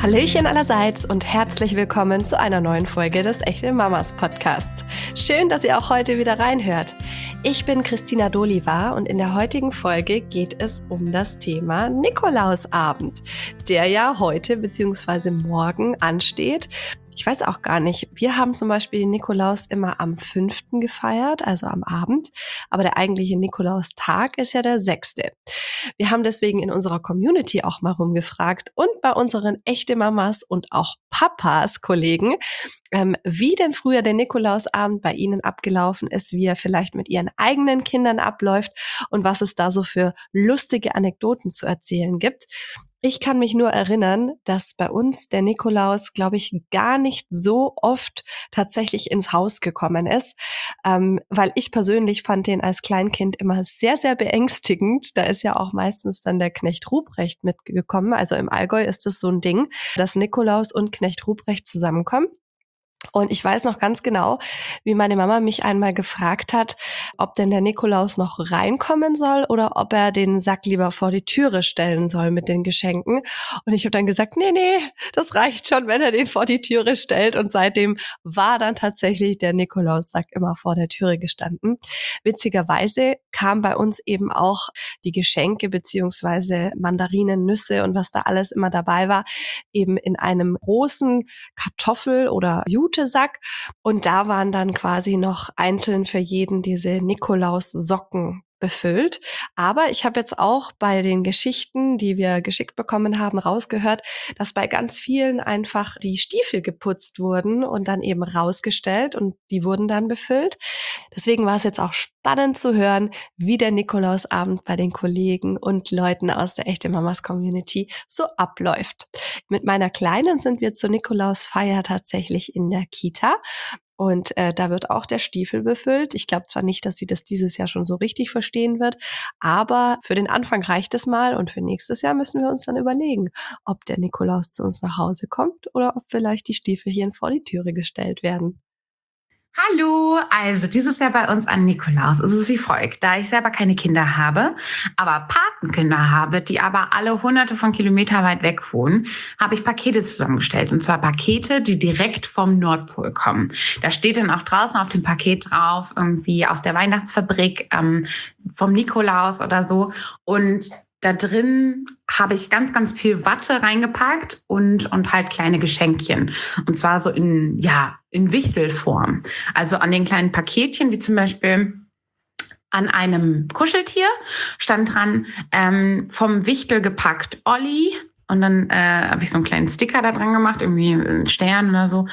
Hallöchen allerseits und herzlich willkommen zu einer neuen Folge des Echte Mamas Podcasts. Schön, dass ihr auch heute wieder reinhört. Ich bin Christina Doliva und in der heutigen Folge geht es um das Thema Nikolausabend, der ja heute bzw. morgen ansteht. Ich weiß auch gar nicht, wir haben zum Beispiel den Nikolaus immer am 5. gefeiert, also am Abend, aber der eigentliche Nikolaustag ist ja der 6. Wir haben deswegen in unserer Community auch mal rumgefragt und bei unseren echte Mamas und auch Papas Kollegen, wie denn früher der Nikolausabend bei ihnen abgelaufen ist, wie er vielleicht mit ihren eigenen Kindern abläuft und was es da so für lustige Anekdoten zu erzählen gibt. Ich kann mich nur erinnern, dass bei uns der Nikolaus, glaube ich, gar nicht so oft tatsächlich ins Haus gekommen ist, weil ich persönlich fand den als Kleinkind immer sehr, sehr beängstigend. Da ist ja auch meistens dann der Knecht Ruprecht mitgekommen. Also im Allgäu ist das so ein Ding, dass Nikolaus und Knecht Ruprecht zusammenkommen. Und ich weiß noch ganz genau, wie meine Mama mich einmal gefragt hat, ob denn der Nikolaus noch reinkommen soll oder ob er den Sack lieber vor die Türe stellen soll mit den Geschenken. Und ich habe dann gesagt, nee, das reicht schon, wenn er den vor die Türe stellt. Und seitdem war dann tatsächlich der Nikolaussack immer vor der Türe gestanden. Witzigerweise kam bei uns eben auch die Geschenke beziehungsweise Mandarinen, Nüsse und was da alles immer dabei war, eben in einem großen Kartoffel- oder Jutesack. Und da waren dann quasi noch einzeln für jeden diese Nikolaussocken befüllt. Aber ich habe jetzt auch bei den Geschichten, die wir geschickt bekommen haben, rausgehört, dass bei ganz vielen einfach die Stiefel geputzt wurden und dann eben rausgestellt und die wurden dann befüllt. Deswegen war es jetzt auch spannend zu hören, wie der Nikolausabend bei den Kollegen und Leuten aus der Echte Mamas Community so abläuft. Mit meiner Kleinen sind wir zur Nikolausfeier tatsächlich in der Kita. Und da wird auch der Stiefel befüllt. Ich glaube zwar nicht, dass sie das dieses Jahr schon so richtig verstehen wird, aber für den Anfang reicht es mal und für nächstes Jahr müssen wir uns dann überlegen, ob der Nikolaus zu uns nach Hause kommt oder ob vielleicht die Stiefelchen vor die Türe gestellt werden. Hallo, also dieses Jahr bei uns an Nikolaus ist es wie folgt. Da ich selber keine Kinder habe, aber Patenkinder habe, die aber alle hunderte von Kilometern weit weg wohnen, habe ich Pakete zusammengestellt. Und zwar Pakete, die direkt vom Nordpol kommen. Da steht dann auch draußen auf dem Paket drauf, irgendwie aus der Weihnachtsfabrik, vom Nikolaus oder so. Und da drin habe ich ganz, ganz viel Watte reingepackt und halt kleine Geschenkchen. Und zwar so in Wichtelform. Also an den kleinen Paketchen, wie zum Beispiel an einem Kuscheltier, stand dran, vom Wichtel gepackt Olli. Und dann habe ich so einen kleinen Sticker da dran gemacht, irgendwie einen Stern oder so.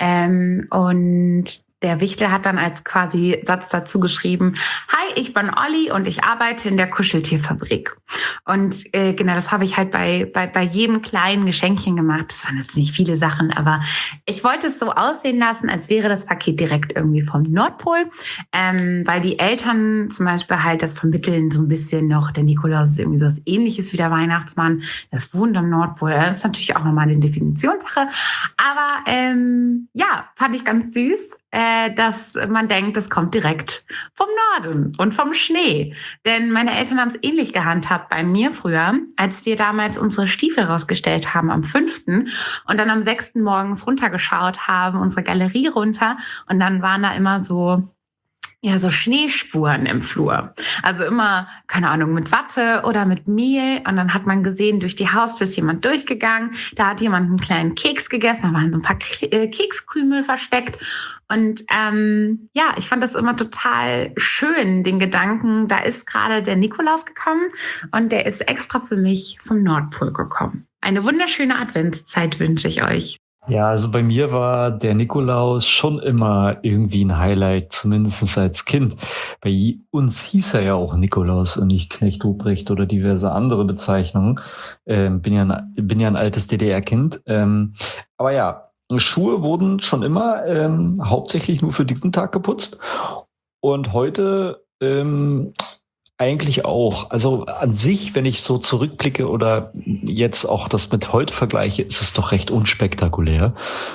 Und der Wichtel hat dann als quasi Satz dazu geschrieben, hi, ich bin Olli und ich arbeite in der Kuscheltierfabrik. Und genau, das habe ich halt bei jedem kleinen Geschenkchen gemacht. Das waren jetzt nicht viele Sachen, aber ich wollte es so aussehen lassen, als wäre das Paket direkt irgendwie vom Nordpol, weil die Eltern zum Beispiel halt das vermitteln so ein bisschen noch, der Nikolaus ist irgendwie so was Ähnliches wie der Weihnachtsmann, das wohnt am Nordpol. Das ist natürlich auch nochmal eine Definitionssache, aber fand ich ganz süß, dass man denkt, das kommt direkt vom Norden und vom Schnee. Denn meine Eltern haben es ähnlich gehandhabt bei mir früher, als wir damals unsere Stiefel rausgestellt haben am 5. und dann am 6. morgens runtergeschaut haben, unsere Galerie runter. Und dann waren da immer so Schneespuren im Flur. Also immer, keine Ahnung, mit Watte oder mit Mehl. Und dann hat man gesehen, durch die Haustür ist jemand durchgegangen. Da hat jemand einen kleinen Keks gegessen. Da waren so ein paar Kekskrümel versteckt. Und ich fand das immer total schön, den Gedanken, da ist gerade der Nikolaus gekommen und der ist extra für mich vom Nordpol gekommen. Eine wunderschöne Adventszeit wünsche ich euch. Ja, also bei mir war der Nikolaus schon immer irgendwie ein Highlight, zumindest als Kind. Bei uns hieß er ja auch Nikolaus und nicht Knecht Ruprecht oder diverse andere Bezeichnungen. Bin ja ein altes DDR-Kind. Aber ja, Schuhe wurden schon immer hauptsächlich nur für diesen Tag geputzt. Und heute eigentlich auch. Also an sich, wenn ich so zurückblicke oder jetzt auch das mit heute vergleiche, ist es doch recht unspektakulär.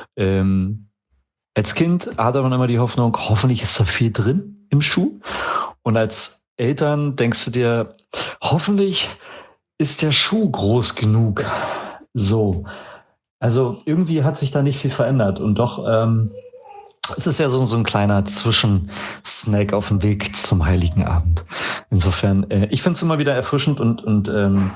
Als Kind hatte man immer die Hoffnung, hoffentlich ist da viel drin im Schuh. Und als Eltern denkst du dir, hoffentlich ist der Schuh groß genug. So. Also irgendwie hat sich da nicht viel verändert und doch, es ist ja so ein kleiner Zwischensnack auf dem Weg zum Heiligen Abend. Insofern, ich finde es immer wieder erfrischend und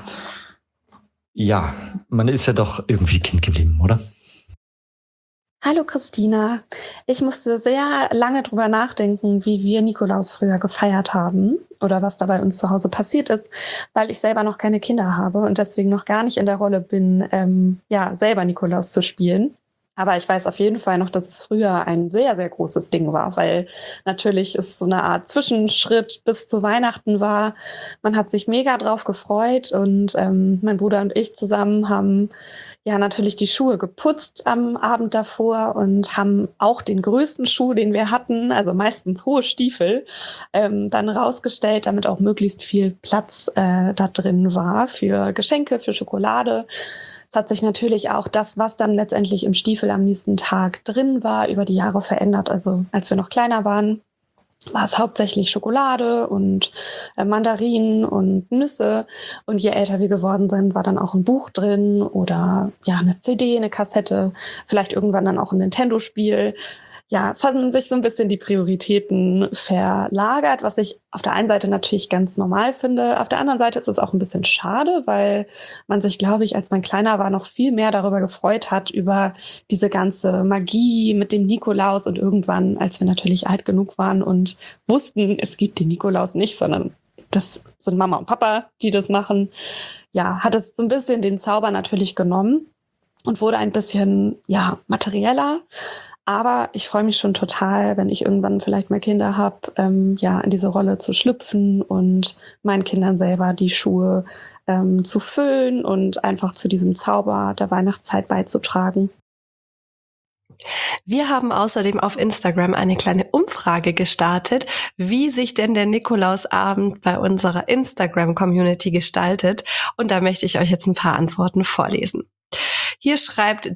ja, man ist ja doch irgendwie Kind geblieben, oder? Hallo Christina, ich musste sehr lange drüber nachdenken, wie wir Nikolaus früher gefeiert haben oder was da bei uns zu Hause passiert ist, weil ich selber noch keine Kinder habe und deswegen noch gar nicht in der Rolle bin, selber Nikolaus zu spielen. Aber ich weiß auf jeden Fall noch, dass es früher ein sehr, sehr großes Ding war, weil natürlich es so eine Art Zwischenschritt bis zu Weihnachten war. Man hat sich mega drauf gefreut und mein Bruder und ich zusammen haben ja natürlich die Schuhe geputzt am Abend davor und haben auch den größten Schuh, den wir hatten, also meistens hohe Stiefel, dann rausgestellt, damit auch möglichst viel Platz da drin war für Geschenke, für Schokolade. Es hat sich natürlich auch das, was dann letztendlich im Stiefel am nächsten Tag drin war, über die Jahre verändert. Also als wir noch kleiner waren, war es hauptsächlich Schokolade und Mandarinen und Nüsse. Und je älter wir geworden sind, war dann auch ein Buch drin oder ja eine CD, eine Kassette, vielleicht irgendwann dann auch ein Nintendo-Spiel. Ja, es haben sich so ein bisschen die Prioritäten verlagert, was ich auf der einen Seite natürlich ganz normal finde. Auf der anderen Seite ist es auch ein bisschen schade, weil man sich, glaube ich, als man kleiner war, noch viel mehr darüber gefreut hat, über diese ganze Magie mit dem Nikolaus. Und irgendwann, als wir natürlich alt genug waren und wussten, es gibt den Nikolaus nicht, sondern das sind Mama und Papa, die das machen, ja, hat es so ein bisschen den Zauber natürlich genommen und wurde ein bisschen, ja, materieller. Aber ich freue mich schon total, wenn ich irgendwann vielleicht mal Kinder habe, in diese Rolle zu schlüpfen und meinen Kindern selber die Schuhe zu füllen und einfach zu diesem Zauber der Weihnachtszeit beizutragen. Wir haben außerdem auf Instagram eine kleine Umfrage gestartet, wie sich denn der Nikolausabend bei unserer Instagram-Community gestaltet. Und da möchte ich euch jetzt ein paar Antworten vorlesen. Hier schreibt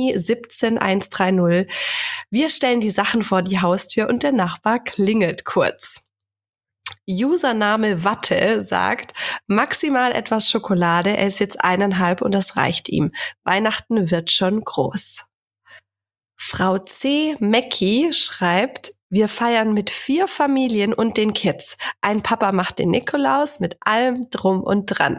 Jenny17130, wir stellen die Sachen vor die Haustür und der Nachbar klingelt kurz. Username Watte sagt, maximal etwas Schokolade, er ist jetzt 1,5 und das reicht ihm. Weihnachten wird schon groß. Frau C. Mecki schreibt, wir feiern mit 4 Familien und den Kids. Ein Papa macht den Nikolaus mit allem drum und dran.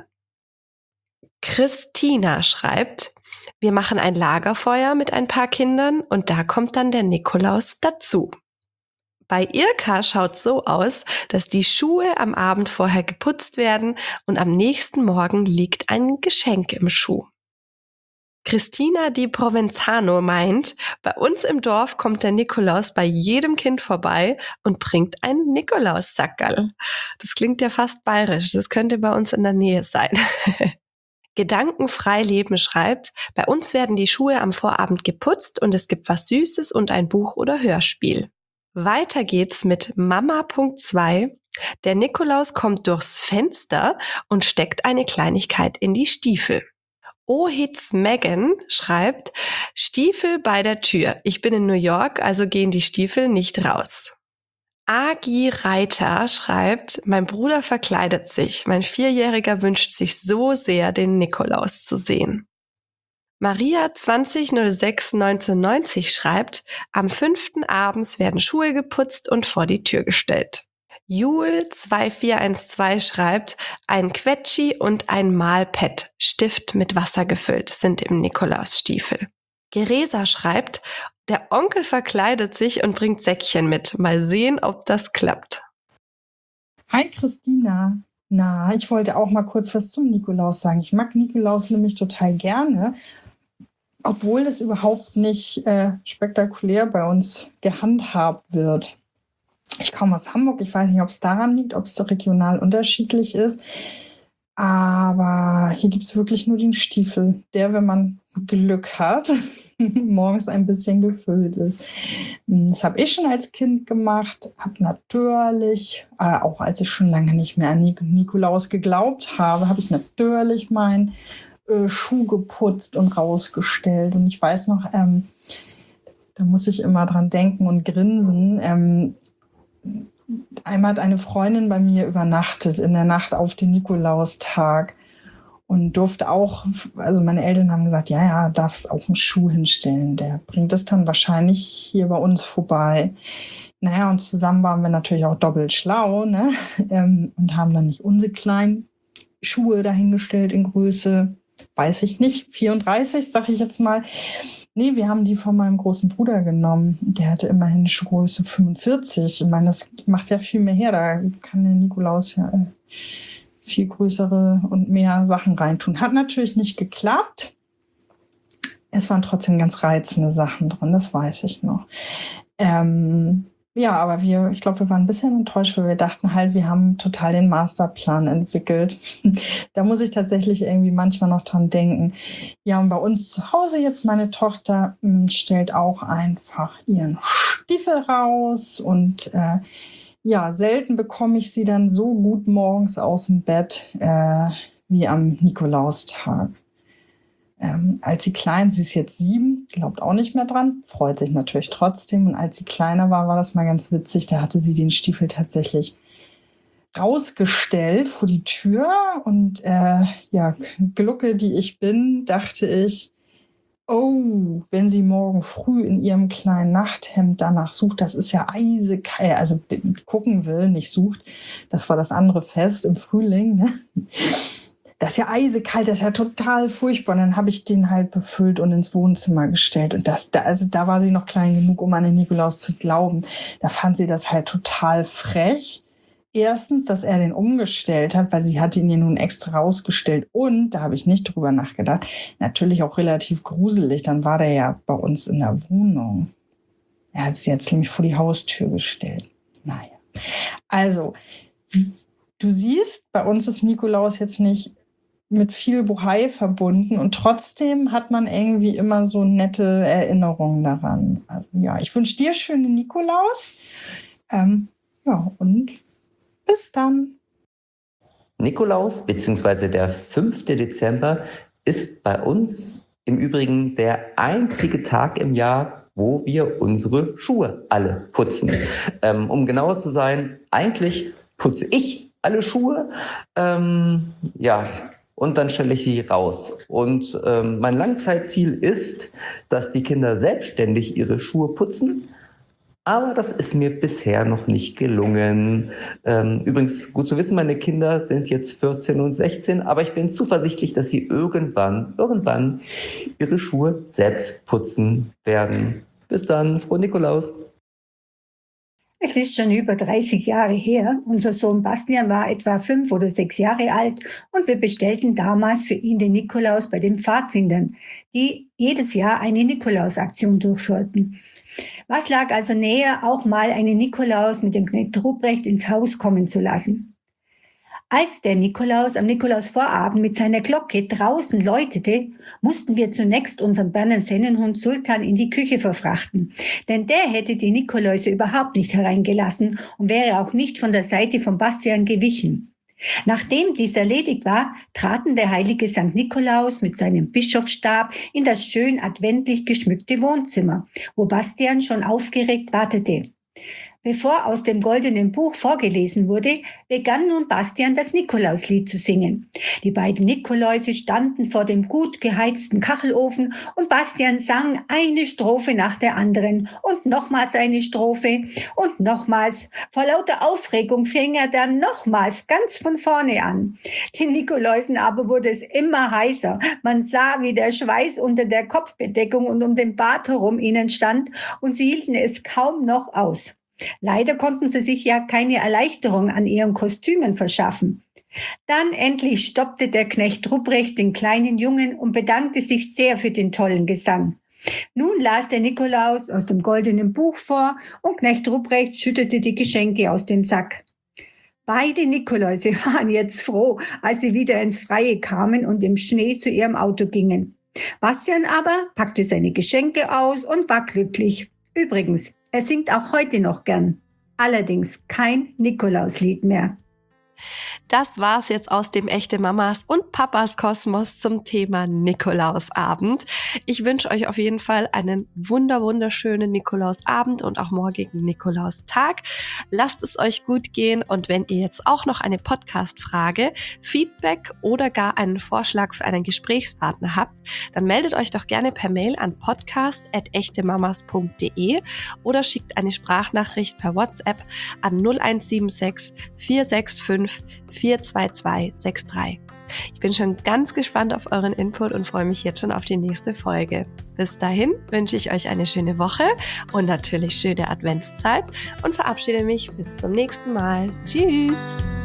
Christina schreibt, wir machen ein Lagerfeuer mit ein paar Kindern und da kommt dann der Nikolaus dazu. Bei Irka schaut so aus, dass die Schuhe am Abend vorher geputzt werden und am nächsten Morgen liegt ein Geschenk im Schuh. Christina Di Provenzano meint, bei uns im Dorf kommt der Nikolaus bei jedem Kind vorbei und bringt ein Nikolaussackerl. Das klingt ja fast bayerisch, das könnte bei uns in der Nähe sein. Gedankenfrei Leben schreibt, bei uns werden die Schuhe am Vorabend geputzt und es gibt was Süßes und ein Buch oder Hörspiel. Weiter geht's mit Mama.2. Der Nikolaus kommt durchs Fenster und steckt eine Kleinigkeit in die Stiefel. Ohitz Megan schreibt, Stiefel bei der Tür. Ich bin in New York, also gehen die Stiefel nicht raus. Agi Reiter schreibt, mein Bruder verkleidet sich. Mein 4-Jähriger wünscht sich so sehr, den Nikolaus zu sehen. Maria 2006-1990 schreibt, am 5. abends werden Schuhe geputzt und vor die Tür gestellt. Jul 2412 schreibt, ein Quetschi und ein Malpad, Stift mit Wasser gefüllt, sind im Nikolausstiefel. Geresa schreibt, der Onkel verkleidet sich und bringt Säckchen mit. Mal sehen, ob das klappt. Hi Christina. Na, ich wollte auch mal kurz was zum Nikolaus sagen. Ich mag Nikolaus nämlich total gerne, obwohl das überhaupt nicht spektakulär bei uns gehandhabt wird. Ich komme aus Hamburg. Ich weiß nicht, ob es daran liegt, ob es regional unterschiedlich ist. Aber hier gibt es wirklich nur den Stiefel, der, wenn man Glück hat, morgens ein bisschen gefüllt ist. Das habe ich schon als Kind gemacht, habe natürlich, auch als ich schon lange nicht mehr an Nikolaus geglaubt habe, habe ich natürlich meinen Schuh geputzt und rausgestellt. Und ich weiß noch, da muss ich immer dran denken und grinsen. Einmal hat eine Freundin bei mir übernachtet in der Nacht auf den Nikolaustag. und durfte auch, also meine Eltern haben gesagt, ja, darfst auch einen Schuh hinstellen, der bringt es dann wahrscheinlich hier bei uns vorbei. Naja, und zusammen waren wir natürlich auch doppelt schlau, ne? Und haben dann nicht unsere kleinen Schuhe dahingestellt in Größe, weiß ich nicht, 34, sag ich jetzt mal. Nee, wir haben die von meinem großen Bruder genommen. Der hatte immerhin eine Schuhgröße 45. Ich meine, das macht ja viel mehr her. Da kann der Nikolaus ja viel größere und mehr Sachen reintun. Hat natürlich nicht geklappt. Es waren trotzdem ganz reizende Sachen drin, das weiß ich noch. Ja, aber ich glaube, wir waren ein bisschen enttäuscht, weil wir dachten halt, wir haben total den Masterplan entwickelt. Da muss ich tatsächlich irgendwie manchmal noch dran denken. Ja, und bei uns zu Hause jetzt, meine Tochter stellt auch einfach ihren Stiefel raus und ja, selten bekomme ich sie dann so gut morgens aus dem Bett wie am Nikolaustag. Als sie klein, sie ist jetzt 7, glaubt auch nicht mehr dran, freut sich natürlich trotzdem. Und als sie kleiner war, war das mal ganz witzig. Da hatte sie den Stiefel tatsächlich rausgestellt vor die Tür. Und ja, Glucke, die ich bin, dachte ich, oh, wenn sie morgen früh in ihrem kleinen Nachthemd danach sucht, das ist ja eisekalt, also gucken will, nicht sucht. Das war das andere Fest im Frühling, ne? Das ist ja eisekalt, das ist ja total furchtbar. Und dann habe ich den halt befüllt und ins Wohnzimmer gestellt. Und da war sie noch klein genug, um an den Nikolaus zu glauben. Da fand sie das halt total frech. Erstens, dass er den umgestellt hat, weil sie hatte ihn ja nun extra rausgestellt. Und, da habe ich nicht drüber nachgedacht, natürlich auch relativ gruselig. Dann war der ja bei uns in der Wohnung. Er hat sie jetzt nämlich vor die Haustür gestellt. Naja, also, du siehst, bei uns ist Nikolaus jetzt nicht mit viel Bohai verbunden und trotzdem hat man irgendwie immer so nette Erinnerungen daran. Also, ja, ich wünsche dir schöne Nikolaus. Ja, und bis dann. Nikolaus bzw. der 5. Dezember ist bei uns im Übrigen der einzige Tag im Jahr, wo wir unsere Schuhe alle putzen. Um genauer zu sein, eigentlich putze ich alle Schuhe, ja, und dann stelle ich sie raus. Und mein Langzeitziel ist, dass die Kinder selbstständig ihre Schuhe putzen. Aber das ist mir bisher noch nicht gelungen. Übrigens, gut zu wissen, meine Kinder sind jetzt 14 und 16, aber ich bin zuversichtlich, dass sie irgendwann ihre Schuhe selbst putzen werden. Bis dann, frohen Nikolaus. Es ist schon über 30 Jahre her. Unser Sohn Bastian war etwa 5 oder 6 Jahre alt und wir bestellten damals für ihn den Nikolaus bei den Pfadfindern, die jedes Jahr eine Nikolausaktion durchführten. Was lag also näher, auch mal einen Nikolaus mit dem Knecht Ruprecht ins Haus kommen zu lassen? Als der Nikolaus am Nikolausvorabend mit seiner Glocke draußen läutete, mussten wir zunächst unseren Berner Sennenhund Sultan in die Küche verfrachten. Denn der hätte die Nikoläuse überhaupt nicht hereingelassen und wäre auch nicht von der Seite von Bastian gewichen. Nachdem dies erledigt war, traten der heilige St. Nikolaus mit seinem Bischofsstab in das schön adventlich geschmückte Wohnzimmer, wo Bastian schon aufgeregt wartete. Bevor aus dem Goldenen Buch vorgelesen wurde, begann nun Bastian das Nikolauslied zu singen. Die beiden Nikoläuse standen vor dem gut geheizten Kachelofen und Bastian sang eine Strophe nach der anderen und nochmals eine Strophe und nochmals. Vor lauter Aufregung fing er dann nochmals ganz von vorne an. Den Nikoläusen aber wurde es immer heißer. Man sah, wie der Schweiß unter der Kopfbedeckung und um den Bart herum ihnen stand und sie hielten es kaum noch aus. Leider konnten sie sich ja keine Erleichterung an ihren Kostümen verschaffen. Dann endlich stoppte der Knecht Ruprecht den kleinen Jungen und bedankte sich sehr für den tollen Gesang. Nun las der Nikolaus aus dem Goldenen Buch vor und Knecht Ruprecht schüttete die Geschenke aus dem Sack. Beide Nikoläuse waren jetzt froh, als sie wieder ins Freie kamen und im Schnee zu ihrem Auto gingen. Bastian aber packte seine Geschenke aus und war glücklich. Übrigens, er singt auch heute noch gern. Allerdings kein Nikolauslied mehr. Das war's jetzt aus dem Echte Mamas und Papas Kosmos zum Thema Nikolausabend. Ich wünsche euch auf jeden Fall einen wunderschönen Nikolausabend und auch morgigen Nikolaustag. Lasst es euch gut gehen und wenn ihr jetzt auch noch eine Podcast-Frage, Feedback oder gar einen Vorschlag für einen Gesprächspartner habt, dann meldet euch doch gerne per Mail an podcast@echtemamas.de oder schickt eine Sprachnachricht per WhatsApp an 0176 465 42263. Ich bin schon ganz gespannt auf euren Input und freue mich jetzt schon auf die nächste Folge. Bis dahin wünsche ich euch eine schöne Woche und natürlich schöne Adventszeit und verabschiede mich bis zum nächsten Mal. Tschüss!